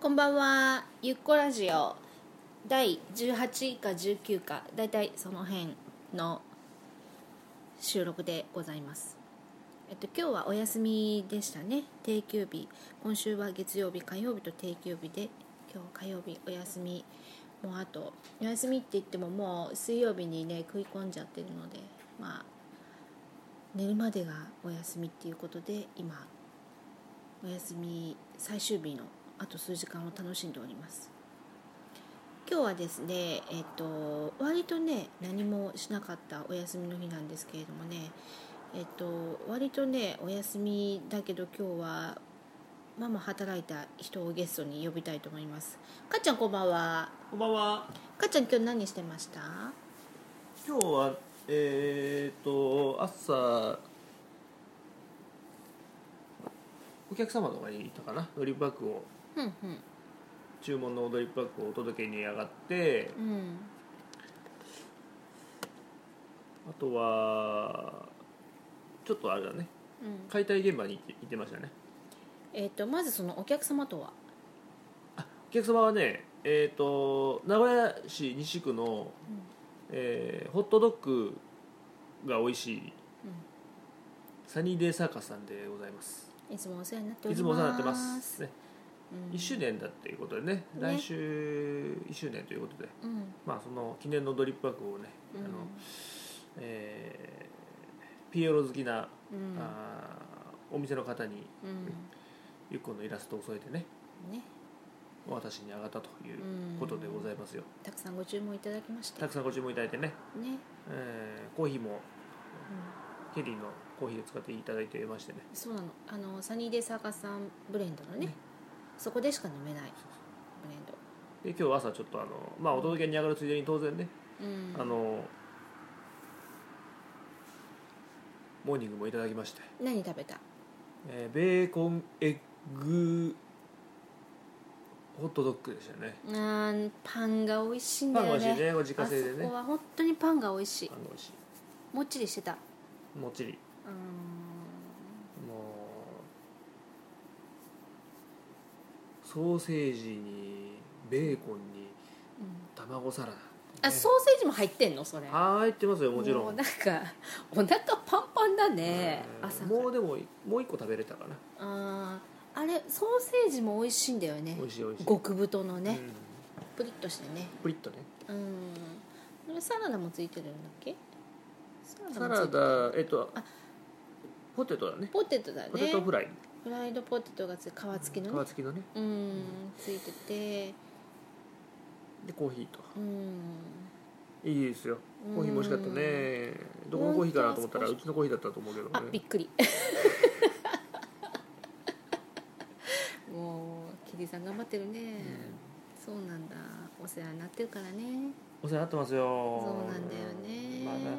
こんばんは。ゆっこラジオ第18か19かだいたいその辺の収録でございます。今日はお休みでしたね。定休日。今週は月曜日火曜日と定休日で、今日火曜日お休み。もうあとお休みって言ってももう水曜日にね食い込んじゃってるので、まあ寝るまでがお休みっていうことで、今お休み最終日のあと数時間を楽しんでおります。今日はですね、割とね何もしなかったお休みの日なんですけれどもね、割とねお休みだけど今日はママ働いた人をゲストに呼びたいと思います。かっちゃんこんばんは。 こんばんは。 かっちゃん今日何してました？ 今日は朝お客様の方に行ったかな。ドリップバッグをうん注文のドリップバッグをお届けに上がって、 うんうんあとはちょっとあれだね、解体現場に行ってましたね。 まずそのお客様とは？ お客様はね、名古屋市西区の、ホットドッグが美味しい、サニーデイサーカスさんでございます。 いつもお世話になっております。 いつもお世話になってますね。 うん、 1周年だっていうことでね、来週1周年ということで、まあ、その記念のドリップバッグをね、ピエロ好きな、お店の方に、ゆっこのイラストを添えてね私にあがったということでございますよ。 たくさんご注文いただきまして、 たくさんご注文いただいてね、コーヒーも、ケリーのコーヒーを使っていただいてましてね。 そうなの、サニーデイサーカスさんブレンドのね、そこでしか飲めないブレンドで、今日朝ちょっとお届けに上がるついでに当然ね、モーニングもいただきまして。 何食べた？ ベーコンエッグホットドッグでしたね。 パンが美味しいんだよね。 パンが美味しいね、自家製でね。 あそこは本当にパンが美味しい。 パンが美味しい。 もっちりしてた。 もっちり。もうソーセージにベーコンに卵サラダ、ね。 あ、ソーセージも入ってんのそれ？ 入ってますよ、もちろん。 もうなんかお腹パンパンだね。朝もうでももう一個食べれたかな。 あれソーセージも美味しいんだよね。 美味しい美味しい。 極太のね、プリッとしてね。 プリッとね。 サラダもついてるんだっけ？ サラダポテトだね。 ポテトだね。 ポテトフライ。 フライドポテトが皮付きのね。 皮付きのね。 ついてて。 でコーヒーと。いいですよ。コーヒーも美味しかったね。どこのコーヒーかなと思ったらうちのコーヒーだったと思うけどね。 びっくり。もうキリさん頑張ってるね。そうなんだ。お世話になってるからね。 お世話になってますよ。 そうなんだよね。 まだ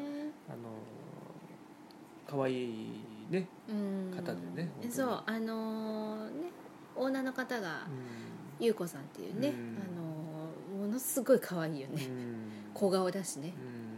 可愛いね方でね。 そうオーナーの方が優子さんっていうね、ものすごい可愛いよね。小顔だしね。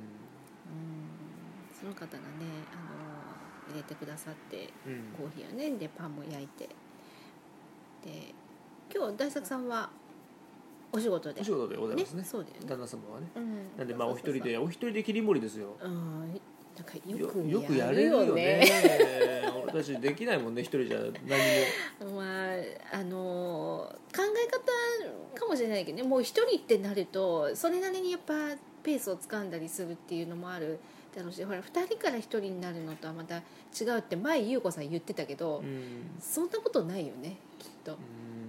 その方がね入れてくださって、コーヒーをね、でパンも焼いて、で今日大作さんはお仕事でございますね。 そうだよね。 旦那様はね。なんでお一人で切り盛りですよ。 なんかよくやれるよね。俺たちできないもんね、一人じゃ何も。 考え方かもしれないけどね、もう一人ってなるとそれなりにやっぱペースをつかんだりするっていうのもあるだろうし、ほら2人から1人になるのとはまた違うって前優子さん言ってたけど、そんなことないよねきっと。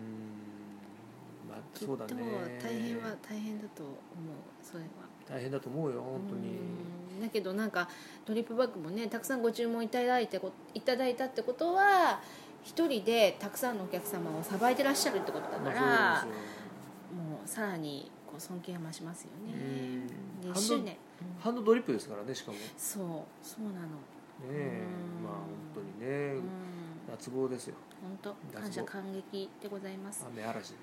そうだね。 きっと大変だと思う。それは大変だと思うよ本当に。 だけどなんかドリップバッグもねたくさんご注文いただいたってことは一人でたくさんのお客様をさばいてらっしゃるってことだから、もうさらにこう尊敬が増しますよね。で1周年ハンドドリップですからね、しかも。 そうなのね。まあ本当にね、脱帽ですよ。 本当感謝感激でございます。 雨嵐でね。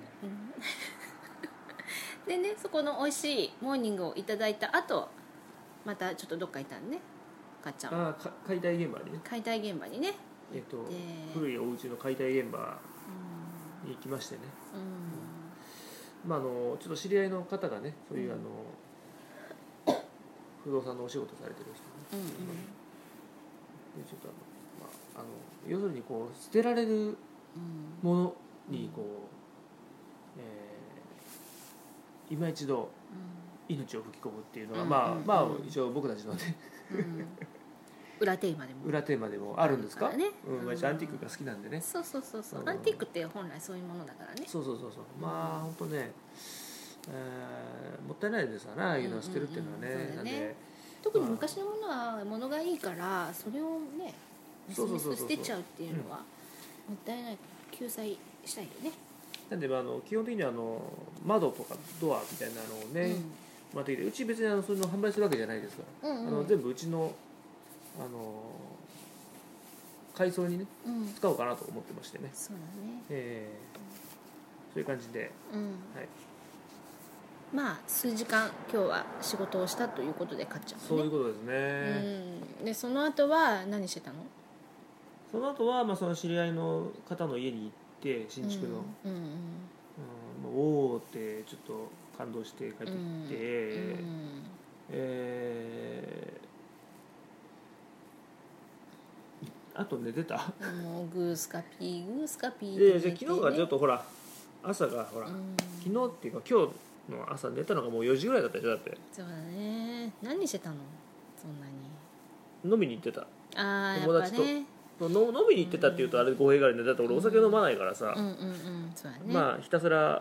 でね、そこの美味しいモーニングをいただいた後、またちょっとどっかいたんね、かっちゃん。 解体現場にね。 解体現場にね。 古いお家の解体現場に行きましてね、 うんちょっと知り合いの方がねそういう不動産のお仕事されてる人ね、 うんでちょっと要するにこう捨てられるものにこう、今一度命を吹き込むっていうのが、一応僕たちのね裏テーマでも裏テーマでもあるんですか、 ね、 アンティークが好きなんでね。 そうアンティークって本来そういうものだからね。 そう本当ね、もったいないですわな、ああいうのを捨てるっていうのはね。なんで特に昔のものは物がいいからそれをね捨てちゃうっていうのはもったいない、救済したいよね。 なんで基本的には窓とかドアみたいなのをね、持ってきて、うち別にそういうの販売するわけじゃないですから、全部うちの改装にね、使おうかなと思ってましてね。 そうだね、 そういう感じで、はい、 まあ数時間今日は仕事をしたということで買っちゃうね。 そういうことですね、 でその後は何してたの？ その後はその知り合いの方の家に行って新築の、おおってちょっと感動して帰ってきて、あと寝てた。 もうグースカピーじゃあ昨日がちょっとほら朝がほら、昨日っていうか今日の朝寝たのがもう4時ぐらいだったでしょ。だってそうだね。何してたのそんなに？ 飲みに行ってた。 友達とやっぱ、ね、 飲みに行ってたっていうとあれ語弊があるね。だって俺お酒飲まないからさ、 そうだね、 ひたすら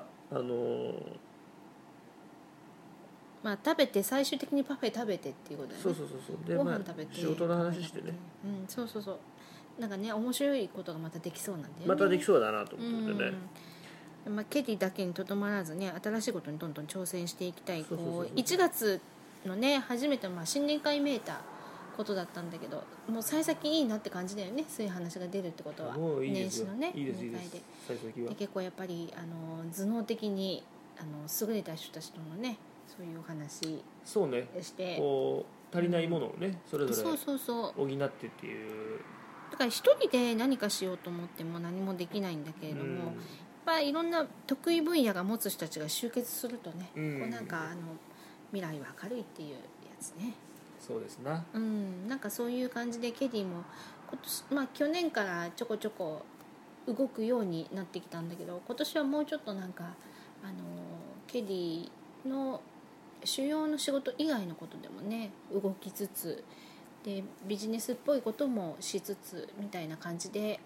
食べて最終的にパフェ食べてっていうことだよね。 そうでご飯食べて仕事の話してね、 そうなんかね面白いことがまたできそうなんだよね。 またできそうだなと思ってね、 ケティだけにとどまらずね新しいことにどんどん挑戦していきたい。1月のね初めて新年会めいたことだったんだけど、もう幸先いいなって感じだよね。そういう話が出るってことはもういいですよ。 年始のねいいです飲み会で幸先は結構やっぱり頭脳的に優れた人たちとのねそういうお話そうねしてこう足りないものをね、それぞれ補ってっていう。 だから一人で何かしようと思っても何もできないんだけれども、やっぱいろんな得意分野が持つ人たちが集結するとね、こうなんか未来は明るいっていうやつね。 そうですな。 なんかそういう感じでケディも去年からちょこちょこ動くようになってきたんだけど、今年はもうちょっとなんかケディの主要の仕事以外のことでもね動きつつでビジネスっぽいこともしつつみたいな感じで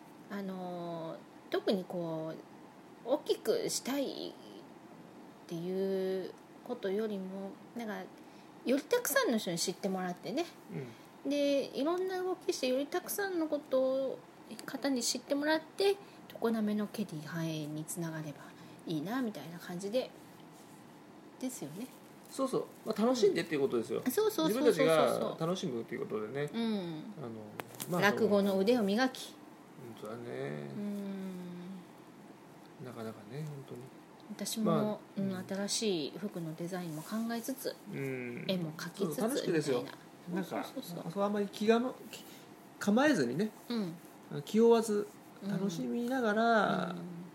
特にこう大きくしたいっていうことよりもなんかよりたくさんの人に知ってもらってね、でいろんな動きしてよりたくさんのことを方に知ってもらって常滑のケディ繁栄につながればいいなみたいな感じですよね。 楽しんでっていうことですよ。自分たちが楽しむっていうことでね、 落語の腕を磨き、 本当だね、なかなかね本当に私も、新しい服のデザインも考えつつ、絵も描きつつ楽しくですよ。なんかあんまり構えずにね、気負わず楽しみながら、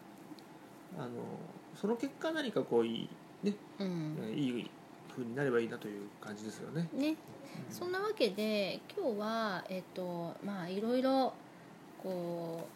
その結果何かこういいね、いい風になればいいなという感じですよね。 そんなわけで今日はいろいろこ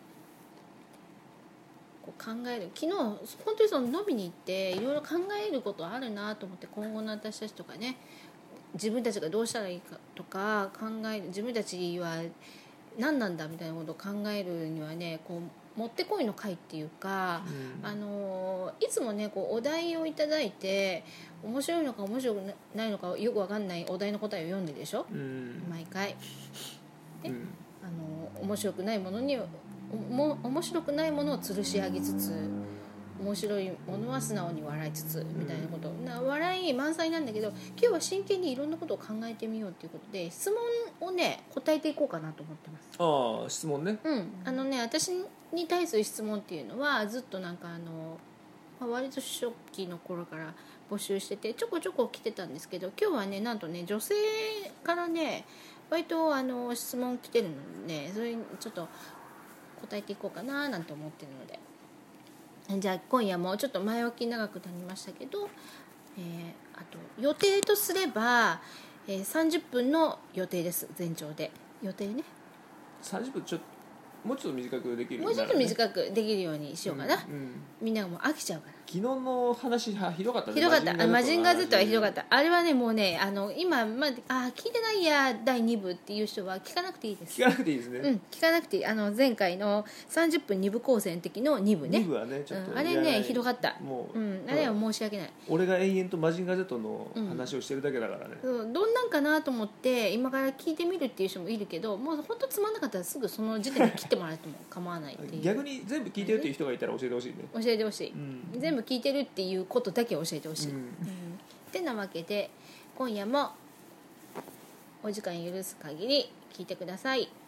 う考える。昨日本当に飲みに行っていろいろ考えることあるなと思って、今後の私たちとかね自分たちがどうしたらいいかとか自分たちは何なんだみたいなことを考えるにはねこうもってこいの会っていうか、いつもねこうお題をいただいて面白いのか面白くないのかよく分かんないお題の答えを読んででしょ、毎回で、面白くないものを吊るし上げつつ面白いものは素直に笑いつつみたいなこと、笑い満載なんだけど、今日は真剣にいろんなことを考えてみようということで質問をね答えていこうかなと思ってます。 質問ね。 私に対する質問っていうのはずっとなんか割と初期の頃から募集しててちょこちょこ来てたんですけど、今日はねなんとね女性からね割と質問来てるので、それにちょっと答えていこうかななんて思ってるので、 じゃあ今夜もちょっと前置き長くなりましたけど、あと予定とすれば、30分の予定です。全長で予定ね。 30分もうちょっと短くできるもうちょっと短くできるようにしようかな、みんながもう飽きちゃうから。 昨日の話ひどかったね。 ひどかった。マジンガー Z はひどかった。あれはねもうね今まで聞いてないや第2部っていう人は聞かなくていいです。 聞かなくていいですね。 聞かなくていい。前回の30分2部構成の時の2部ね。 2部はねちょっと、 あれねひどかった。 もう、 あれは申し訳ない。 俺が延々とマジンガー Z の話をしてるだけだからね。 どんなんかなと思って今から聞いてみるっていう人もいるけど、もう本当つまんなかったらすぐその時点で切ってもらっても構わないっていう。 逆に全部聞いてるっていう人がいたら教えてほしいね。 教えてほしい、全部聞いてるっていうことだけ教えてほしい、ってなわけで今夜もお時間許す限り聞いてください。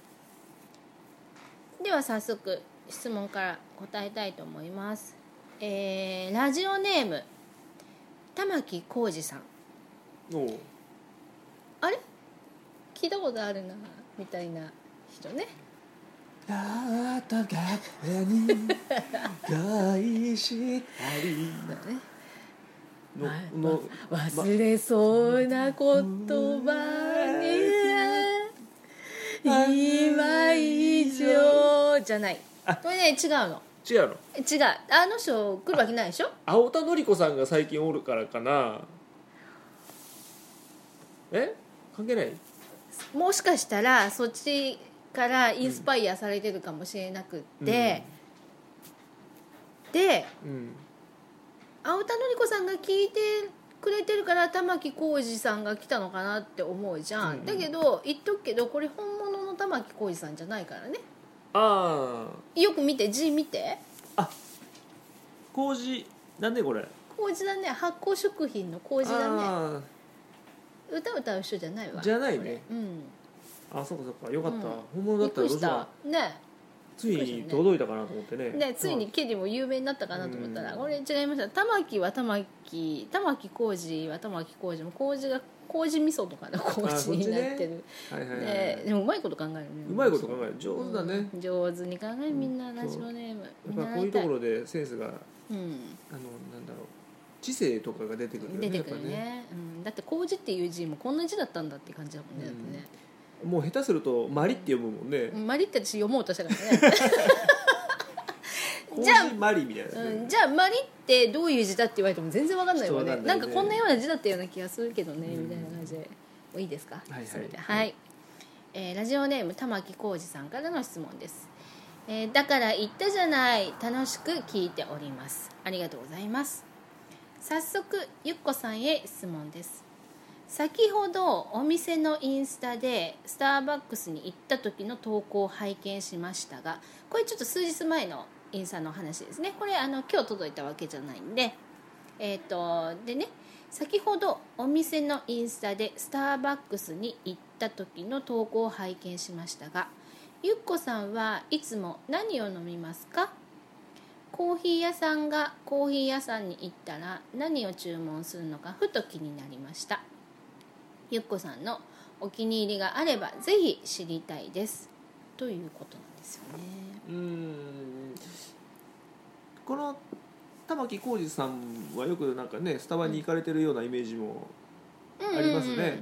では早速質問から答えたいと思います。ラジオネーム玉木浩二さん。あれ聞いたことあるなみたいな人ね。 あなたが手に返したりの忘れそうな言葉に今以上じゃない。これね違うの。 違うの。 違う。あの人来るわけないでしょ。 青田紀子さんが最近おるからかな。関係ない。 もしかしたらそっちからインスパイアされてるかもしれなくって、で、青田紀子さんが聞いてくれてるから玉置浩二さんが来たのかなって思うじゃん、だけど言っとくけどこれ本物の玉置浩二さんじゃないからね。よく見て字見て。 麹なんでこれ。 麹だね。発酵食品の麹だね。歌う人じゃないわ。 じゃないね。そうかそうか、よかった、本物だったらどうしようね。ついに届いたかなと思ってね。 ついにケリも有名になったかなと思ったら、これ違いました。玉置は玉置、玉置浩二は玉置浩二も麹が麹味噌とかの麹になってる。でもうまいこと考えるね。 うまいこと考える。上手だね。 上手に考える。みんなラジオネーム。 やっぱこういうところでセンスがなんだろう、知性とかが出てくるよね。 出てくるね。だって麹っていう字もこんな字だったんだって感じだもんね。だってね。 もう下手するとマリって読むもんね。 マリって私読もうとしたからね。 じゃあマリみたいな、 じゃあマリってどういう字だって言われても全然わかんないよね。なんかこんなような字だったような気がするけどね、みたいな感じで。いいですか。それでラジオネーム玉置浩二さんからの質問です。だから言ったじゃない、楽しく聞いております。ありがとうございます。早速ゆっこさんへ質問です。先ほどお店のインスタでスターバックスに行った時の投稿を拝見しましたが、これちょっと数日前のインスタの話ですね。これ今日届いたわけじゃないんで、でね、先ほどお店のインスタでスターバックスに行った時の投稿を拝見しましたが、ゆっこさんはいつも何を飲みますか？コーヒー屋さんがコーヒー屋さんに行ったら何を注文するのかふと気になりました。ゆっこさんのお気に入りがあればぜひ知りたいですということなんですよね。 この玉置浩二さんはよくなんかねスタバに行かれてるようなイメージもありますね。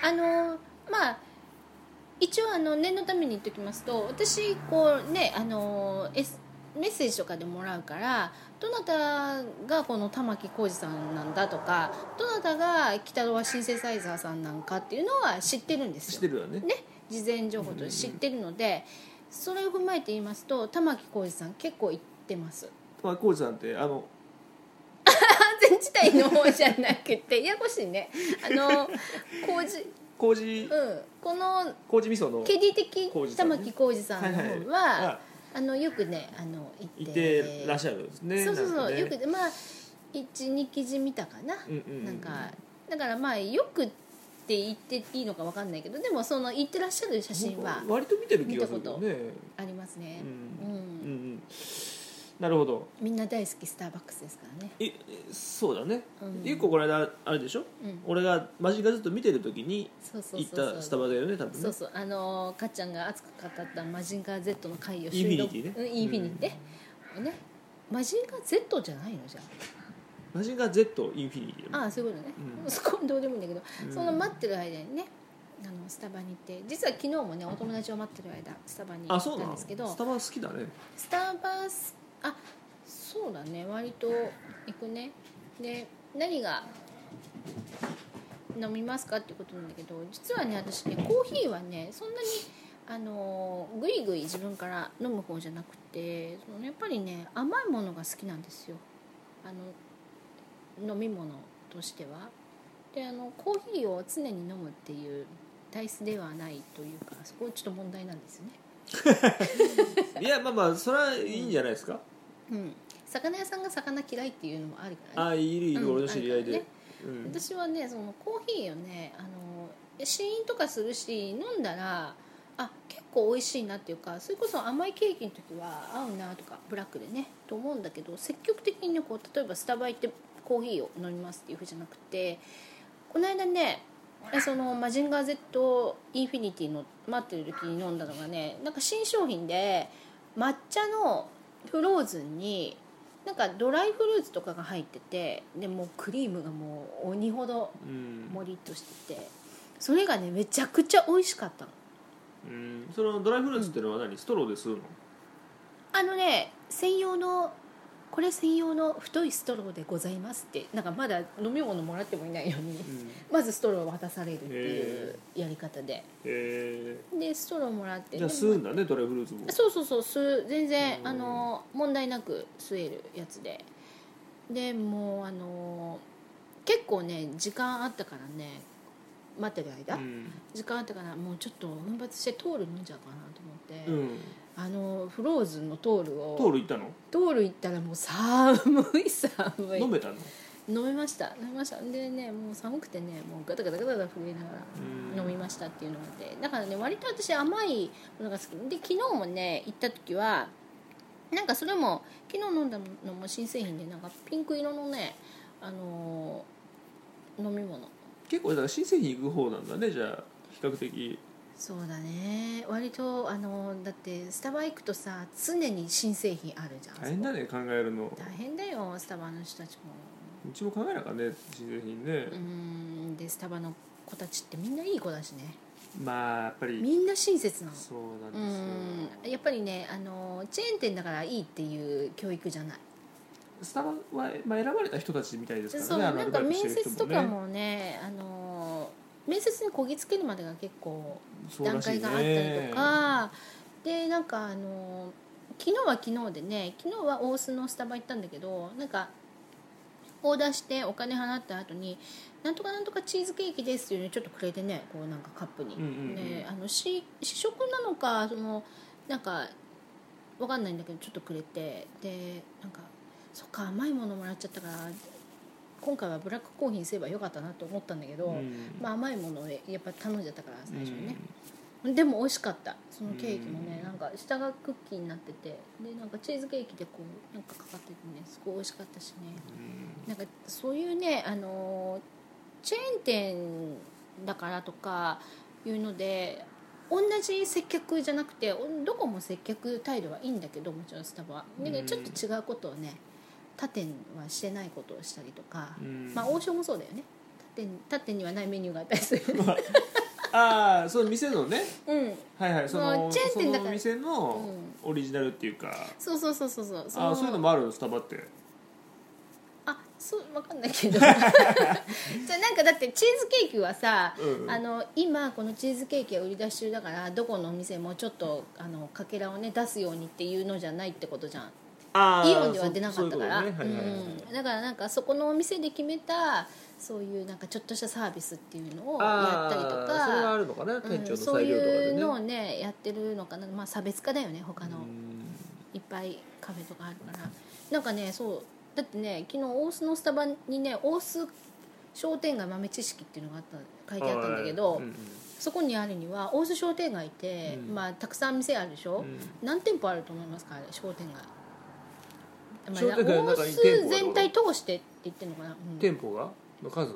一応念のために言っておきますと、私こうねメッセージとかでもらうから、どなたがこの玉置浩二さんなんだとか、どなたが北川シンセサイザーさんなんかっていうのは知ってるんですよ。 知ってるわね。 事前情報として知ってるので、それを踏まえて言いますと玉置浩二さん結構行ってます。 玉置浩二さんって安全地帯の方じゃなくてややこしいね。麹、この麹味噌のケディ的玉置浩二さんの方は、よくね行ってらっしゃるんですね。 そう、よく12記事見たかな、なんかだからよくって言っていいのか分かんないけど、でもその行ってらっしゃる写真は割と見てる気がするよね。 ありますね。 なるほど。 みんな大好きスターバックスですからね。 そうだね。ゆっここの間あれでしょ、俺がマジンガ Z 見てる時に行ったスタバだよね、多分ね。 そうかっちゃんが熱く語ったマジンガー Z の回をインフィニティね。 インフィニティね、 マジンガー Z じゃないのじゃマジンガー Z インフィニティ、 ああそういうことね、 うん、 そこはどうでもいいんだけど、 うん、 その待ってる間にねスタバに行って、実は昨日もねお友達を待ってる間スタバに行ったんですけど、 スタバ好きだね。 スタバそうだね、割と行くね。で何が飲みますかっていうことなんだけど、実はね私ねコーヒーはねそんなにぐいぐい自分から飲む方じゃなくて、やっぱりね甘いものが好きなんですよ、飲み物としては。でコーヒーを常に飲むっていう体質ではないというか、そこちょっと問題なんですよね。 いやまあそれはいいんじゃないですか、 うん、魚屋さんが魚嫌いっていうのもあるからね。 いる、俺の知り合いで、 ね、私はねそのコーヒーをね試飲とかするし、飲んだら結構美味しいなっていうか、それこそ甘いケーキの時は合うなとかブラックでねと思うんだけど、積極的にね例えばスタバ行ってコーヒーを飲みますっていうふうじゃなくて、この間ねそのマジンガー Z インフィニティの待ってる時に飲んだのがね、なんか新商品で抹茶のフローズンになんかドライフルーツとかが入ってて、でもうクリームがもう鬼ほどもりっとしてて、それがねめちゃくちゃ美味しかったの。 そのドライフルーツっていうのは何、ストローで吸うの？ これ専用の太いストローでございますって、なんかまだ飲み物もらってもいないのに、まずストローを渡されるっていうやり方で、でストローもらって、 じゃあ吸うんだねドライフルーツも。 そう全然問題なく吸えるやつで、でもう結構ね時間あったからね、待ってる間、時間あったからもうちょっと奮発してトール飲んじゃうかなと思って、フローズンのトールをトール行ったの？ トール行ったらもう寒い飲めたの？ 飲みましたでね、もう寒くてねもうガタガタガタガタ震えながら飲みましたっていうのがあって、だからね割と私甘いものが好きで、昨日もね行った時はなんかそれも昨日飲んだのも新製品で、なんかピンク色のね飲み物、 結構だから新製品行く方なんだね、じゃあ比較的。 そうだね、割とだってスタバ行くとさ常に新製品あるじゃん。 大変だね考えるの。 大変だよスタバの人たちも。 うちも考えなかね新製品ね。 でスタバの子たちってみんないい子だしね。 まあやっぱりみんな親切なの。 そうなんですよ。 やっぱりねチェーン店だからいいっていう教育じゃない。 スタバは、選ばれた人たちみたいですそう、 からね。 なんか面接とかもね面接にこぎつけるまでが結構段階があったりとかで、なんか昨日は昨日でね、昨日は大須のスタバ行ったんだけど、なんかオーダーしてお金払った後になんとかなんとかチーズケーキですっていうのにちょっとくれてね、こうなんかカップに、で試食なのかなんかわかんないんだけどちょっとくれて、でなんかそっか甘いものもらっちゃったから今回はブラックコーヒーにすればよかったなと思ったんだけど、まあ、甘いものをやっぱ頼んじゃったから最初にね、でも美味しかった。そのケーキもね、なんか下がクッキーになってて、でなんかチーズケーキでこうなんかかかっててね、すごい美味しかったしね、なんかそういうねチェーン店だからとかいうので同じ接客じゃなくて、どこも接客態度はいいんだけど、もちろんスタバはでちょっと違うことをね、他店はしてないことをしたりとか、まあ王将もそうだよね、他店にはないメニューがあったりするその店のね、はいはい、そのチェーン店だからその店のオリジナルっていうか、 そうそういうのもあるのスタバって。 そう分かんないけどじゃあなんかだってチーズケーキはさ、今このチーズケーキが売り出し中だからどこのお店もちょっとかけらをね出すようにっていうのじゃないってことじゃん。イオンでは出なかったからだからなんかそこのお店で決めたそういうなんかちょっとしたサービスっていうのをやったりとか、 それはあるのかな、店長のそう裁量とかでね、 いうのをねやってるのかな、まあ、差別化だよね、他のいっぱいカフェとかあるから。なんかねそうだってね、昨日大須のスタバにね、大須商店街豆知識っていうのが書いてあったんだけど、そこにあるには大須商店街って、まあ、たくさん店あるでしょ、何店舗あると思いますか、あれ商店街。大須全体通してって言ってるのかな、 店舗がの数、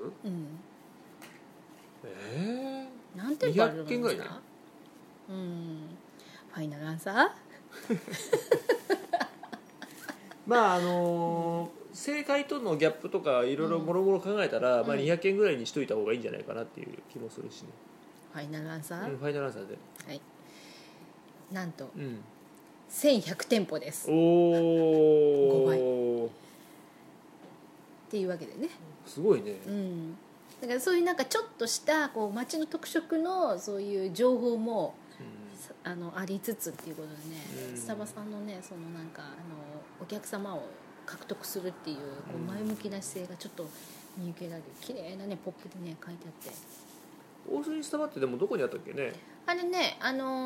何店舗あると思いますか。 200 ファイナルアンサーまあ正解とのギャップとかいろいろもろもろ考えたら、まあ、200件ぐらいにしといた方がいいんじゃないかなっていう気もするしね。 ファイナルアンサー、 ファイナルアンサーで、 はい、なんと、 うん、 1100店舗です。 お 5倍おっていうわけでね、 すごいね、 うん、だからそういうなんかちょっとしたこう街の特色のそういう情報もありつつっていうことでね、スタバさんのねそのなんかお客様を獲得するっていうこう前向きな姿勢がちょっと見受けられる綺麗なねポップでね書いてあって、 大須にスタバってでもどこにあったっけね。 あれね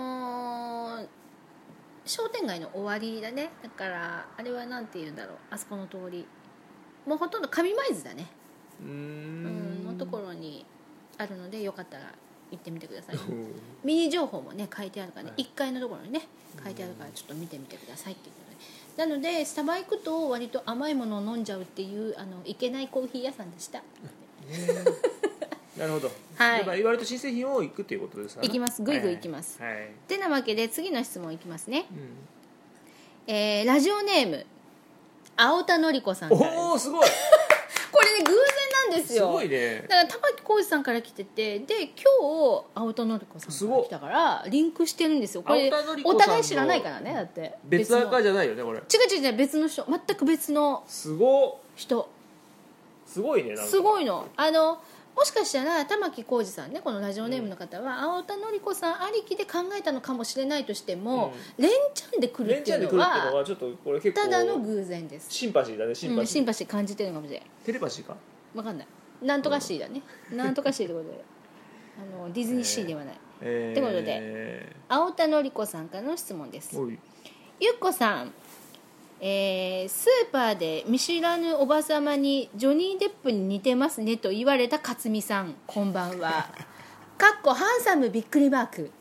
商店街の終わりだね。だからあれはなんて言うんだろう、あそこの通りもうほとんど上舞津だね、のところにあるのでよかったら行ってみてください。ミニ情報もね書いてあるからね、1階のところにね書いてあるからちょっと見てみてくださいっていうことで、なのでスタバ行くと割と甘いものを飲んじゃうっていういけないコーヒー屋さんでした。 なるほど、 はい、 やっぱ割と新製品を行くっていうことですかね。 行きます、ぐいぐい行きます、 はい、 てなわけで次の質問いきますね、ラジオネーム青田のり子さんからです。 おおすごいこれね偶然なんですよ。 すごいね。 だから玉置浩二さんから来てて、で今日青田のり子さんから来たからリンクしてるんですよ。これお互い知らないからね。だって別赤じゃないよねこれ。 違う別の人、全く別のすご人。 すごいね。なんかすごいの。もしかしたら玉置浩二さんね、このラジオネームの方は、青田のり子さんありきで考えたのかもしれないとしても、連チャンで来るっていうのはちょっとこれ結構ただの偶然です。 シンパシーだね。シンパシー感じてるのかもしれない。 テレパシーか分かんない。なんとかシーだね、なんとかシーってことでディズニーシーではない、ってことで青田のり子さんからの質問です。ゆっこさん、スーパーで見知らぬおばさまにジョニー・デップに似てますねと言われた勝美さん、こんばんはかっこハンサムびっくりマーク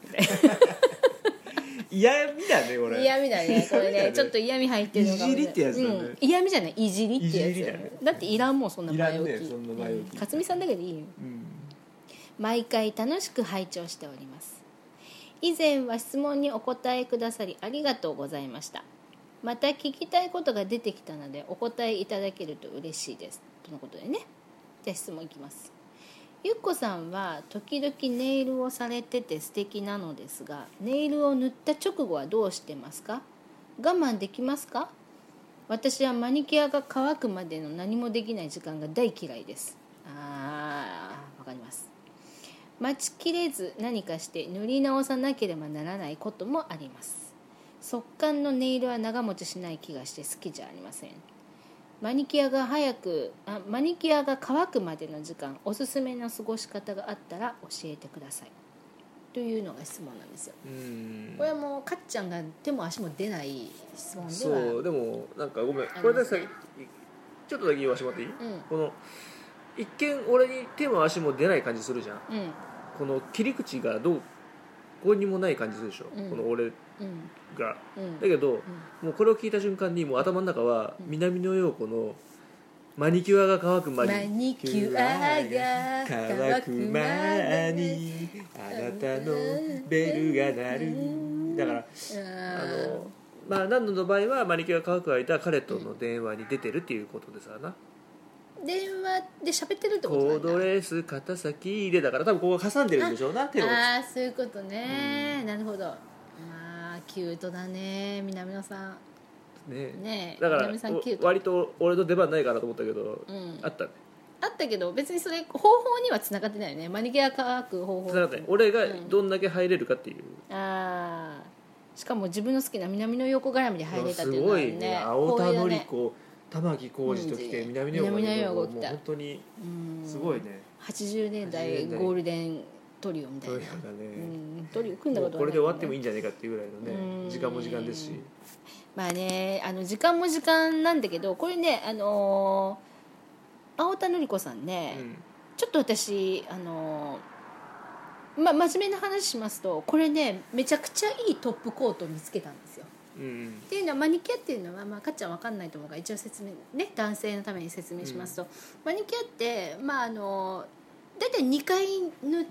嫌味だねこれ。 嫌味だねこれねちょっと嫌味入ってるのかもしれない。 いじりってやつだね、 嫌味じゃない、いじりってやつだね。だっていらんもんそんな前置き、勝美さんだけでいいよ、毎回楽しく拝聴しております。以前は質問にお答えくださりありがとうございました。また聞きたいことが出てきたのでお答えいただけると嬉しいですとのことでね。じゃあ質問いきます。ゆっこさんは時々ネイルをされてて素敵なのですが、ネイルを塗った直後はどうしてますか？我慢できますか？私はマニキュアが乾くまでの何もできない時間が大嫌いです。わかります。待ちきれず何かして塗り直さなければならないこともあります。速乾のネイルは長持ちしない気がして好きじゃありません。マニキュアが乾くまでの時間、おすすめの過ごし方があったら教えてくださいというのが質問なんですよ。これはもうかっちゃんが手も足も出ない質問では。 そうでもなんかごめん、これでさちょっとだけ言わせてもらっていい？この一見俺に手も足も出ない感じするじゃん、この切り口がどこにもない感じするでしょ、この俺が、だけど、もうこれを聞いた瞬間にもう頭の中は南野陽子のマニキュアが乾く間に、 マニキュアが乾く間にあなたのベルが鳴る。だからまあ何度の場合はマニキュアが乾く間彼との電話に出てるっていうことですからな。 電話で喋ってるってことなんだ。 コードレース肩先でだから多分ここ挟んでるんでしょうな、手を。 ああそういうことね、なるほど。まあキュートだね南野さんね。 だから南野さんキュート。 割と俺の出番ないかなと思ったけど、あったね。 あったけど別にそれ方法には繋がってないよね。マニキュア乾く方法繋がってない。俺がどんだけ入れるかっていう、 しかも自分の好きな南の横絡みで入れたっていうのはね。 すごいね。青田のり子、玉置浩二ときて南の横がもう本当にすごいね。 80年代ゴールデントリオみたいな。トリオ組んだことはない、ね、 これで終わってもいいんじゃないかっていうぐらいのね、時間も時間ですし。 まあね時間も時間なんだけど、これね青田のり子さんね、ちょっと私真面目な話しますと、これねめちゃくちゃいいトップコートを見つけたんですよ。っていうのはマニキュアっていうのは、かっちゃん分かんないと思うから一応説明ね、男性のために説明しますと、マニキュアって大体2回塗って、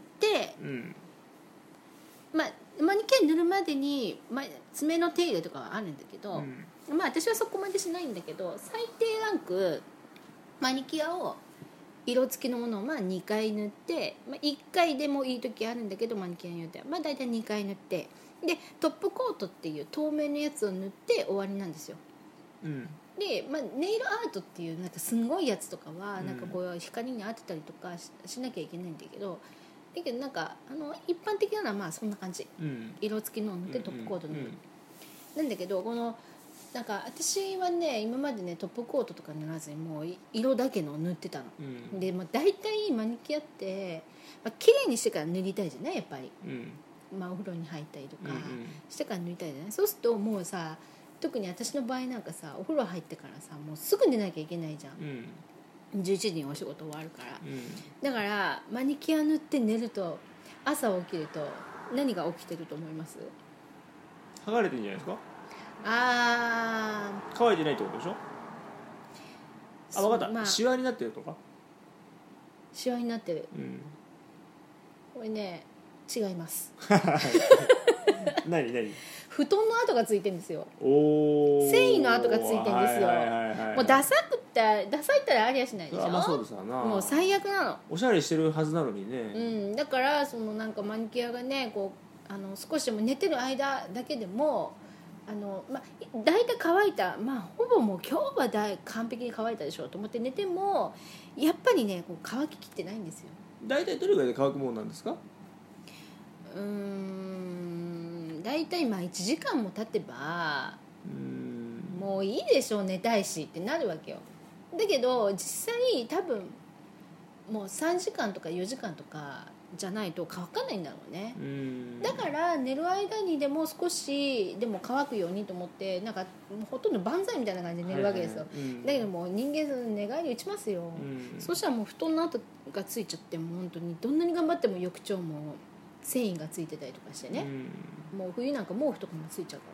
マニキュア塗るまでに、爪の手入れとかはあるんだけど、 まあ私はそこまでしないんだけど、最低ランクマニキュアを色付きのものをまあ2回塗って、まあ、1回でもいい時あるんだけど、マニキュアによってはまあ大体2回塗って、でトップコートっていう透明のやつを塗って終わりなんですよ。で、まあ、ネイルアートっていうなんかすごいやつとかはなんかこう光に当てたりとか しなきゃいけないんだけど、なんか一般的なのはまあそんな感じ、色付きのを塗ってトップコート塗る、なんだけど、このなんか私はね今までねトップコートとか塗らずにもう色だけの塗ってたの、で、まあ、大体マニキュアって、まあ綺麗にしてから塗りたいじゃないやっぱり、まあ、お風呂に入ったりとかしてから塗りたいじゃない。そうするともうさ、特に私の場合なんかさ、お風呂入ってからさもうすぐ寝なきゃいけないじゃん、11時にお仕事終わるから、だからマニキュア塗って寝ると朝起きると何が起きてると思います？ 剥がれてるんじゃないですか。 あー、 乾いてないってことでしょ。あ、分かった、まあ、シワになってるとか。 シワになってる、これね違います何布団の跡がついてるんですよ。 お、 繊維の跡がついてるんですよ、もうダサいったらありゃしないでしょ。 まあそうですわな、 もう最悪なの。 おしゃれしてるはずなのにね、 だからそのなんかマニキュアがねこう少しでも寝てる間だけでもまあ、大体乾いた、まあ、ほぼもう今日は完璧に乾いたでしょうと思って寝てもやっぱりねこう乾ききってないんですよ。 大体どれぐらいで乾くものなんですか。 大体まあ1時間も経てばもういいでしょう、寝たいしってなるわけよ。だけど実際多分もう3時間とか4時間とかじゃないと乾かないんだろうね。だから寝る間にでも少しでも乾くようにと思ってなんかほとんど万歳みたいな感じで寝るわけですよ、だけどもう人間寝返り打ちますよ、そしたらもう布団の跡がついちゃっても本当にどんなに頑張っても浴腸も繊維がついてたりとかしてね、もう冬なんか毛布とかもついちゃうから、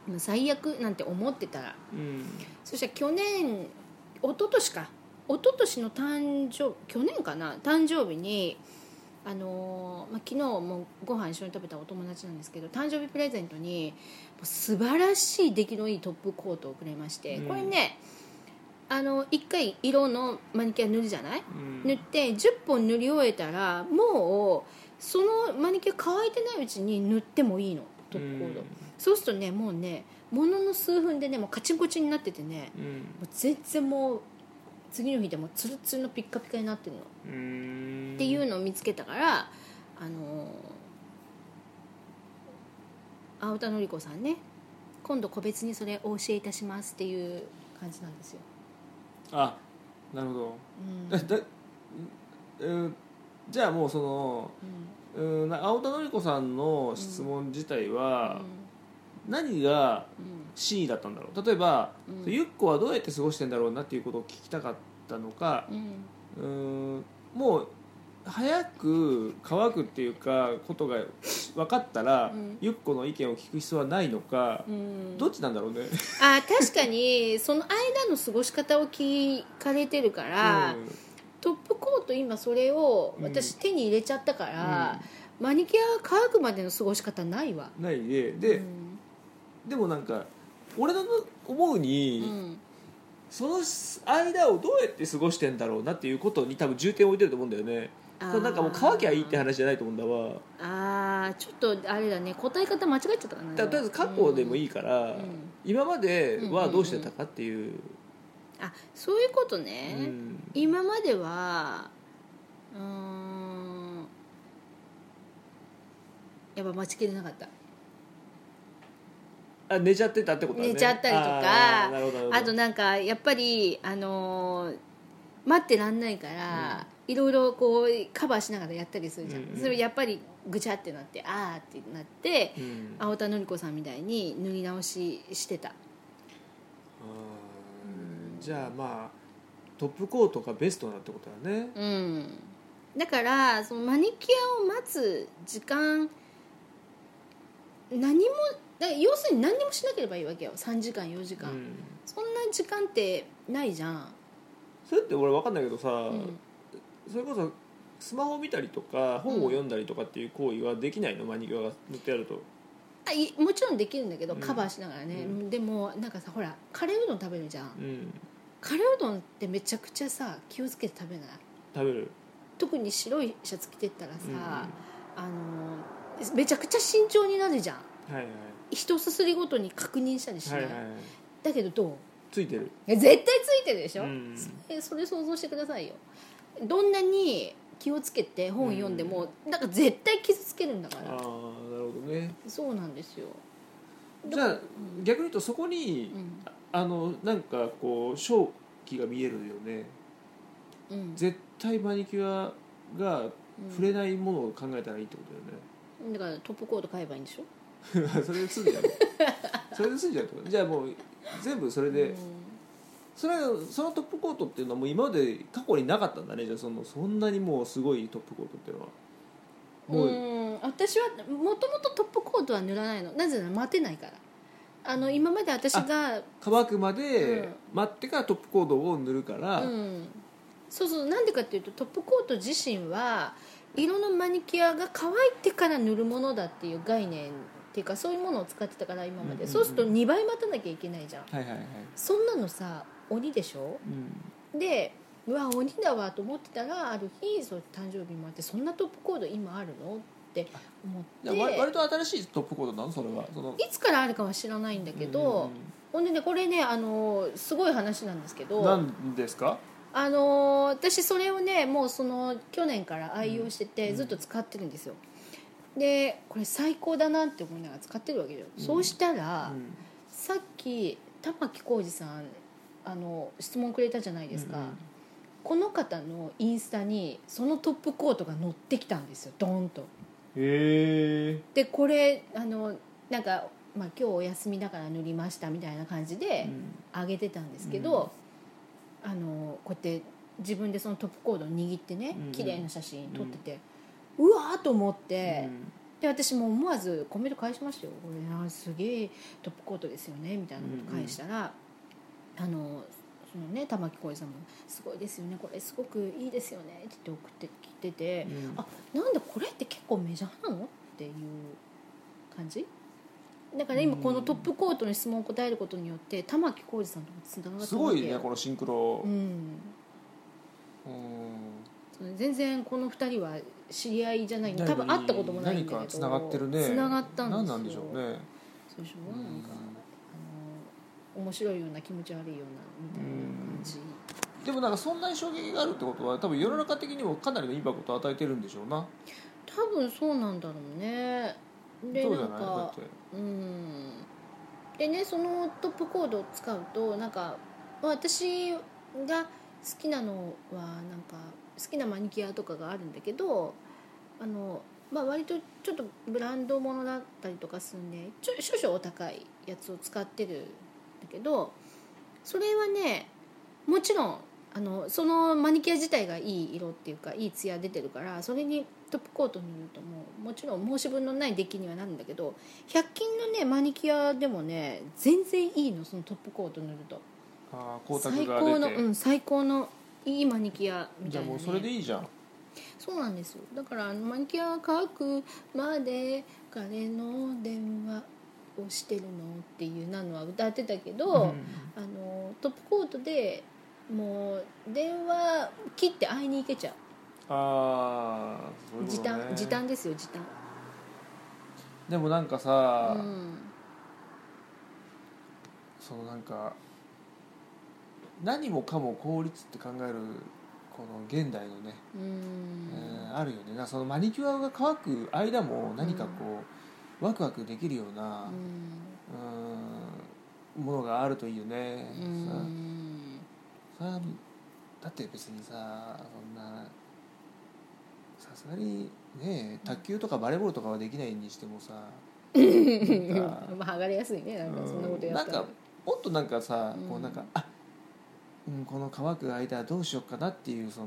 もう最悪なんて思ってたら、そしたら去年一昨年の去年かな誕生日にまあ、昨日もご飯一緒に食べたお友達なんですけど、誕生日プレゼントに素晴らしい出来のいいトップコートをくれまして、これね1回色のマニキュア塗るじゃない、塗って10本塗り終えたらもうそのマニキュア乾いてないうちに塗ってもいいのトップコート、そうするとねもうねものの数分でねもうカチンコチンになっててね、もう全然もう次の日でもツルツルのピッカピカになってるのっていうのを見つけたから青田のり子さんね、今度個別にそれお教えいたしますっていう感じなんですよ。 あ、なるほど、じゃあもうその、青田のり子さんの質問自体は、何が真意だったんだろう。例えば、ゆっこはどうやって過ごしてんだろうなっていうことを聞きたかったのか、もう早く乾くっていうかことが分かったら、ゆっこの意見を聞く必要はないのか、どっちなんだろうね。 確かにその間の過ごし方を聞かれてるから、トップコート今それを私手に入れちゃったから、マニキュア乾くまでの過ごし方ないわ。 ないで、でもなんか俺の思うに、その間をどうやって過ごしてんだろうなっていうことに多分重点を置いてると思うんだよね。なんかもう乾きゃいいって話じゃないと思うんだわ。 ちょっとあれだね、答え方間違えちゃったかな。 とりあえず過去でもいいから、今まではどうしてたかっていう、 そういうことね、今まではやっぱ待ちきれなかった。 寝ちゃってたってことだね。 寝ちゃったりとか、あとなんかやっぱり待ってらんないから、いろいろこうカバーしながらやったりするじゃん、それやっぱりぐちゃってなってってなって、青田のり子さんみたいに塗り直ししてた。 じゃあまあトップコートがベストだってことだね。 だからそのマニキュアを待つ時間要するに何にもしなければいいわけよ。3時間4時間、そんな時間ってないじゃん。 それって俺分かんないけどさ、それこそスマホ見たりとか本を読んだりとかっていう行為はできないの？マニキュアが塗ってあると。 もちろんできるんだけど、 うんカバーしながらね、 うん、 でもなんかさほらカレーうどん食べるじゃん、 うんカレーうどんってめちゃくちゃさ気をつけて食べない？ 食べる。 特に白いシャツ着てったらさ、 うんうんめちゃくちゃ慎重になるじゃん。 はいはい一すすりごとに確認したりしない、 はいはいはい、 だけどどう？ ついてる。 絶対ついてるでしょ、 うんそれ想像してくださいよ。どんなに気をつけて本読んでも、なんか絶対傷つけるんだから。 ああなるほどね。 そうなんですよ。 じゃあ逆に言うとそこに、なんかこう勝機が見えるよね、 うん、 絶対マニキュアが触れないものを考えたらいいってことだからトップコート買えばいいんでしょ。 だよねそれで済んじゃうそれで済んじゃうってこと。じゃあもう全部それで、そのトップコートっていうのはもう今まで過去になかったんだね。じゃあそんなにもうすごいトップコートっていうのはもう、 私はもともとトップコートは塗らないの。なぜなら待てないから。今まで私が乾くまで待ってからトップコートを塗るから、 そうそう、なんでかっていうとトップコート自身は色のマニキュアが乾いてから塗るものだっていう概念っていうか、そういうものを使ってたから今まで、そうすると2倍待たなきゃいけないじゃん、 はいはいはい、 そんなのさ鬼でしょ、でうわ鬼だわと思ってたら、ある日そう誕生日もあって、そんなトップコード今あるのって思って、 割と新しいトップコードなのそれは。 いつからあるかは知らないんだけど、ほんでねこれねすごい話なんですけど、 何ですか？ 私それをねもう去年から愛用しててずっと使ってるんですよ。でこれ最高だなって思いながら使ってるわけよ、そうしたら、さっき玉置浩二さん質問くれたじゃないですか、この方のインスタにそのトップコートが載ってきたんですよ、ドーンと。 へえ。 でこれなんか、今日お休みだから塗りましたみたいな感じであげてたんですけど、こうやって自分でそのトップコードを握ってね、綺麗な写真撮ってて、うわーと思って、で私も思わずコメント返しましたよ。これすげえトップコートですよねみたいなこと返したら、そのね玉置浩二さんもすごいですよね、これすごくいいですよねって言って送ってきてて、あ、なんでこれって結構メジャーなのっていう感じだから、今このトップコートの質問を答えることによって玉置浩二さんともつながったわけよ。 すごいねこのシンクロ。 全然この2人は知り合いじゃないの、多分会ったこともないんだけど、 何かつながってるね。 つながったんですよ。 何なんでしょうね。 そうでしょ、なんか面白いような気持ち悪いようなみたいな感じ。 でもなんかそんなに衝撃があるってことは多分世の中的にもかなりのインパクトを与えてるんでしょうな。 多分そうなんだろうね。でそうじゃないなんかでね、そのトップコードを使うとなんか私が好きなのはなんか好きなマニキュアとかがあるんだけど、割とちょっとブランドものだったりとかするんで少々お高いやつを使ってるんだけど、それはねもちろんそのマニキュア自体がいい色っていうかいいツヤ出てるから、それにトップコート塗るともちろん申し分のない出来にはなるんだけど、100均のねマニキュアでもね全然いいの、そのトップコート塗ると。 光沢が出て最高のいいマニキュアみたいな、ね、 じゃあもうそれでいいじゃん。 そうなんですよ。だからマニキュア乾くまで彼の電話をしてるのっていうのは歌ってたけど、トップコートでもう電話切って会いに行けちゃう。 そういうことね。 時短ですよ、時短。 でもなんかさ、なんか何もかも効率って考えるこの現代のね、あるよね。そのマニキュアが乾く間も何かこう、ワクワクできるような、ものがあるといいよね。だって別にさ、そんなさすがにね卓球とかバレーボールとかはできないにしてもさ剥がれやすいね、なんかそんなことやったら、 なんかもっとなんかさ、こうなんかこの乾く間どうしようかなっていう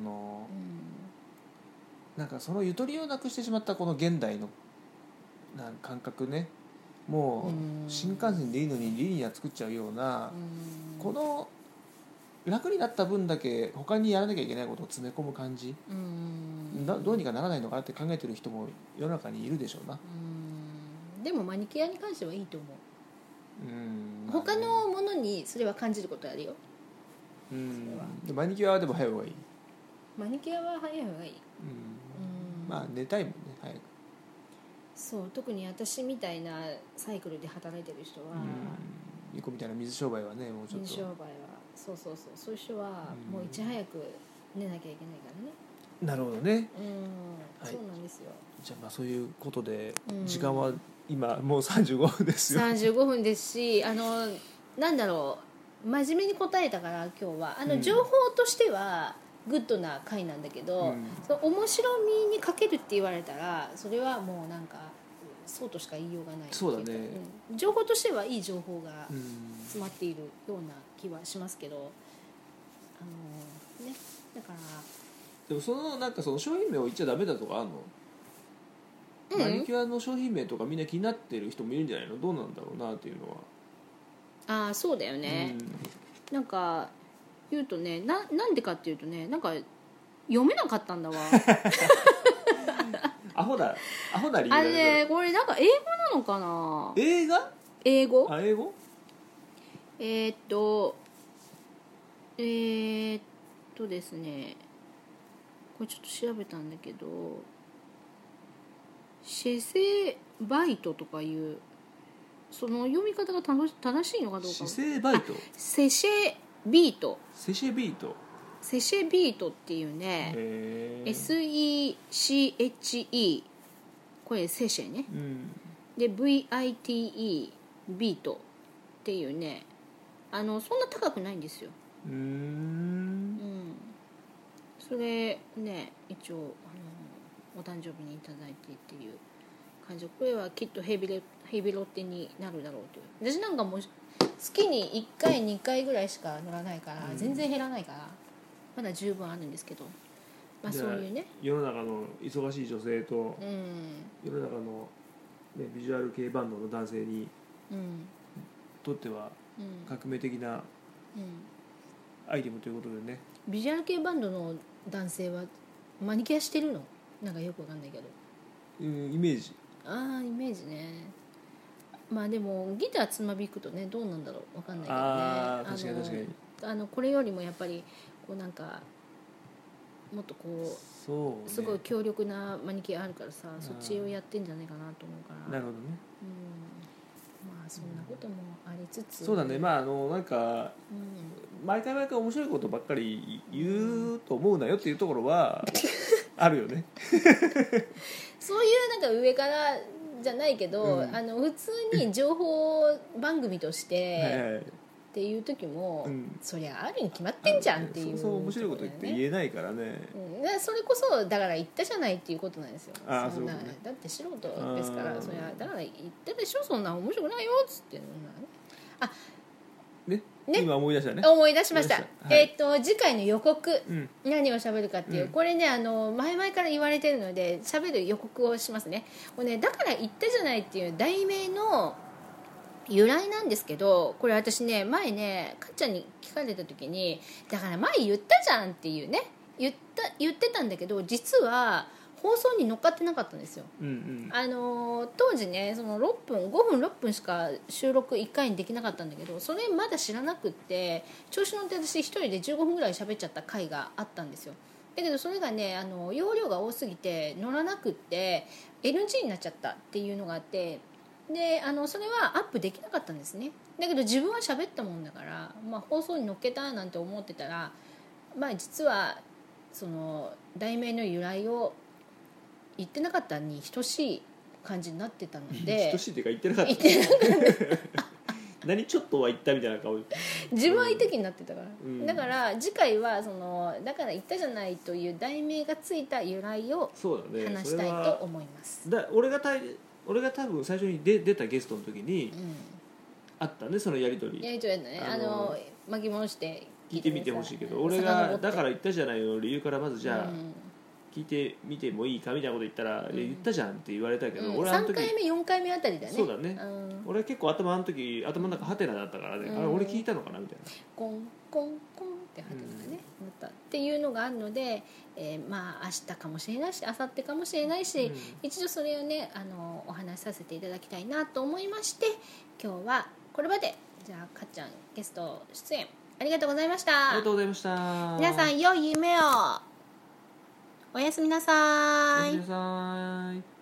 なんかそのゆとりをなくしてしまったこの現代の感覚ね。もう新幹線でいいのにリニア作っちゃうような、この楽になった分だけ他にやらなきゃいけないことを詰め込む感じ、どうにかならないのかなって考えてる人も世の中にいるでしょうな。 でもマニキュアに関してはいいと思う。 うん他のものにそれは感じることあるよ。 でマニキュアはでも早い方がいい。 マニキュアは早い方がいい。 まあ寝たいもんね早く。 そう特に私みたいなサイクルで働いてる人は、 ゆこみたいな水商売はねもうちょっと水商売はそういう人はもういち早く寝なきゃいけないからね。 なるほどね。はい、 そうなんですよ。 じゃあまあそういうことで、時間は今もう35分ですよ。 35分ですしなんだろう真面目に答えたから今日は情報としてはグッドな回なんだけど、その面白みに欠けるって言われたらそれはもうなんかそうとしか言いようがない。 そうだね、 情報としてはいい情報が詰まっているような気はしますけどねだからでもなんかその商品名を言っちゃダメだとかあるの？マニキュアの商品名とかみんな気になってる人もいるんじゃないの？どうなんだろうなっていうのは。 そうだよね、なんか言うとねなんでかっていうとねなんか読めなかったんだわアホな理由だねこれなんか英語なのかな。 英語英語ですねこれちょっと調べたんだけどシェセバイトとかいうその読み方が正しいのかどうか。 シセバイトセシェビートセシェビートセシェビートっていうね SECHE これセシェね、で VITE ビートっていうねそんな高くないんですよ。それね一応お誕生日にいただいてっていう感じでこれはきっとヘビロテになるだろうという。私なんかもう月に1回2回ぐらいしか乗らないから全然減らないからまだ十分あるんですけど、まあそういうね世の中の忙しい女性と、世の中の、ね、ビジュアル系バンドの男性に、とっては革命的なアイテムということでね。 ビジュアル系バンドの男性はマニキュアしてるの？なんかよくわかんないけど、 イメージイメージね。まあでもギターつまびくとねどうなんだろうわかんないけどね。 確かにこれよりもやっぱりこうなんかもっとこうそう、ね、 すごい強力なマニキュアあるからさそっちをやってんじゃないかなと思うから。 なるほどね。 まあそんなこともありつつ、 そうだね。まあなんか、毎回面白いことばっかり言うと思うなよっていうところはあるよねそういうなんか上からじゃないけど、普通に情報番組としてっていう時も、そりゃあるに決まってんじゃんっていう、 そう面白いこと言って言えないからね、 それこそだから言ったじゃないっていうことなんですよ。 そうね、 だって素人ですからそりゃだから言ったでしょそんな面白くないよっつってね、今思い出したね。 思い出しました。次回の予告、何を喋るかっていう、これね前々から言われてるので喋る予告をしますね。これねだから言ったじゃないっていう題名の由来なんですけど、これ私ね前ねかっちゃんに聞かれた時にだから前言ったじゃんっていうね言ってたんだけど実は放送に乗っかってなかったんですよ、当時ねその5分6分しか収録1回にできなかったんだけどそれまだ知らなくって調子乗って私一人で15分ぐらい喋っちゃった回があったんですよ。だけどそれがね容量が多すぎて乗らなくって NG になっちゃったっていうのがあってでそれはアップできなかったんですね。だけど自分は喋ったもんだから、放送に乗っけたなんて思ってたら、実はその題名の由来を言ってなかったに等しい感じになってたので等しいっていうか言ってなかった何ちょっとは言ったみたいな顔自分は言った気になってたから、だから次回はだから言ったじゃないという題名がついた由来を話したいと思います。 俺が多分最初に出たゲストの時に、あったねそのやり取りやったね巻き戻して聞いてみてほしいけど俺がだから言ったじゃないの理由からまずじゃあ、聞いてみてもいいかみたいなこと言ったら、言ったじゃんって言われたけど、俺 3回目4回目あたりだね。 そうだね、俺結構頭の中ハテナだったからね、あれ俺聞いたのかなみたいなコンコンコンってハテナがね、 ったっていうのがあるので、まあ明日かもしれないし明後日かもしれないし、一度それをねお話しさせていただきたいなと思いまして、今日はこれまで。じゃあかっちゃんゲスト出演ありがとうございました。 ありがとうございました。 皆さん良い夢を。おやすみなさい。 おやすみなさい。